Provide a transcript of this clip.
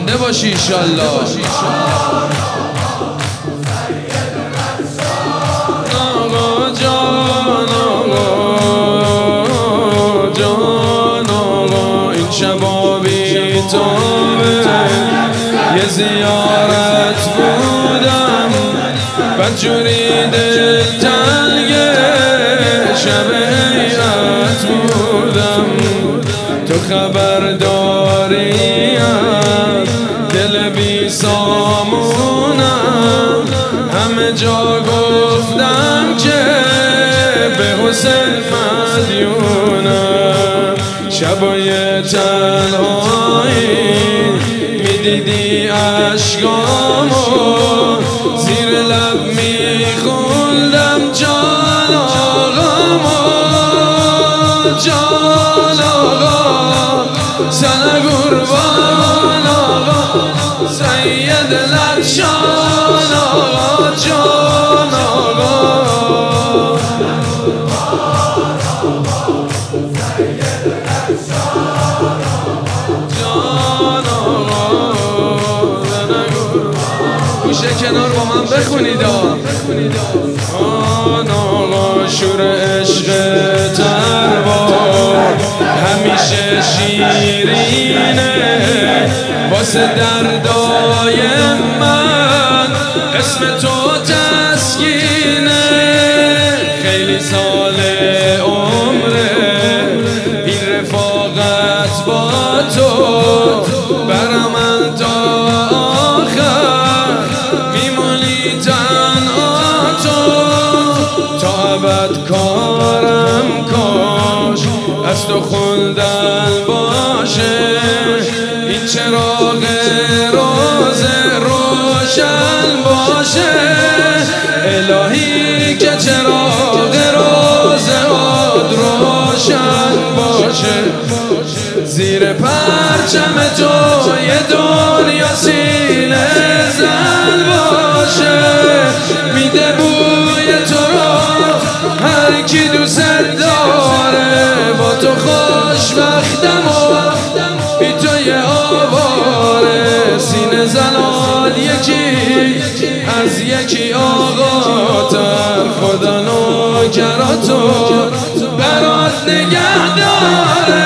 زنده باشی انشالله. آقا جان آقا این شبا بی توبه یه زیارت بودم بدجوری دلتنگه شب حیرت بودم تو خبر داریم دل بی سامونم همه جا گفتم که به حسین مدیونم شبای تنهایی میدیدی عشقامو زیر لب میخوندم جان آقامو جان آقا سنه قربان آقا سید لطشان آقا جان آقا جان آقا گوشه کنار با من بخونید آن آقا شور عشق تربار همیشه شیرینه واسه دردای من اسم تو تسکینه خیلی سال عمره این رفاقت با تو برا من تا آخر میمونی تنها تو تا ابد کارم کاش از تو خوندن باشه این چراغ روز روشن باشه الهی که چراغ روز عاد روشن باشه زیر پرچم تو یه دنیا سینه زن باشه میده بوی تو رو هر کی دوست داره با تو خوشبختم و بی تو یه آواره سینه زنان یکی از یکی آقا تر خدا نوکراتو برات نگه داره